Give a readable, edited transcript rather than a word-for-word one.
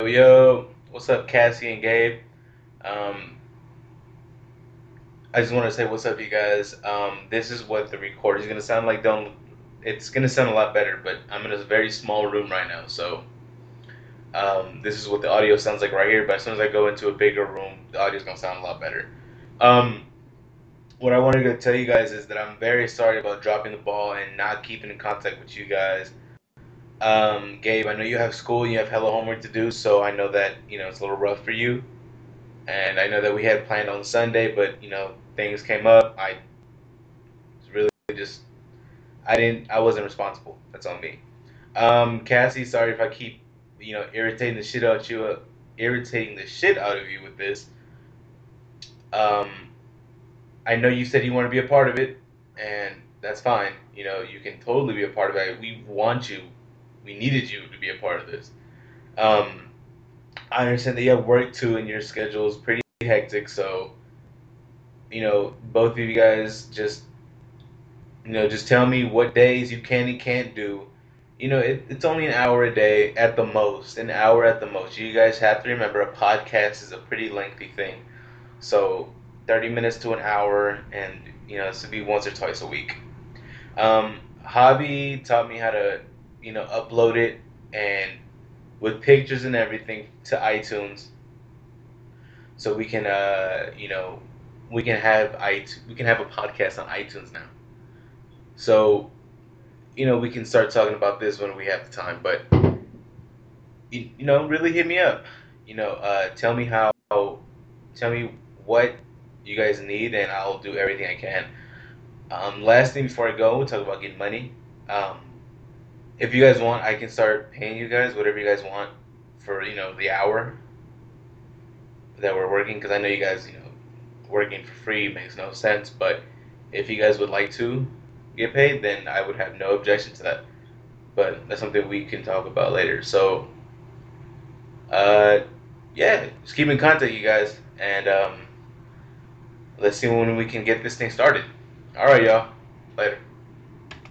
Yo, what's up, Cassie and Gabe? Um, I just want to say what's up, you guys. This is what the recording is gonna sound like. Don't. It's gonna sound a lot better, but I'm in a very small room right now, so this is what the audio sounds like right here. But as soon as I go into a bigger room, the audio is gonna sound a lot better. Um, what I wanted to tell you guys is that I'm very sorry about dropping the ball and not keeping in contact with you guys. Gabe, I know you have school, and you have hella homework to do, so I know that it's a little rough for you. And I know that we had planned on Sunday, but things came up. I was really just I wasn't responsible. That's on me. Cassie, sorry if I keep irritating the shit out of you with this. Um, I know you said you want to be a part of it, and that's fine. You can totally be a part of it. We want you. We needed you to be a part of this. Um, I understand that you have work too, and your schedule is pretty hectic. So both of you guys just tell me what days you can and can't do. It's only an hour a day at the most, an hour at the most. You guys have to remember a podcast is a pretty lengthy thing. So 30 minutes to an hour, and this would be once or twice a week. Hobby taught me how to, upload it and with pictures and everything to iTunes, so we can have a podcast on iTunes now. So we can start talking about this when we have the time. But really hit me up. Tell me what you guys need, and I'll do everything I can. Last thing before I go, we'll talk about getting money. Um, if you guys want, I can start paying you guys whatever you guys want for the hour that we're working, because I know you guys working for free makes no sense. But if you guys would like to get paid, then I would have no objection to that. But that's something we can talk about later. So, uh, yeah, just keep in contact, you guys, and let's see when we can get this thing started. All right, y'all. Later.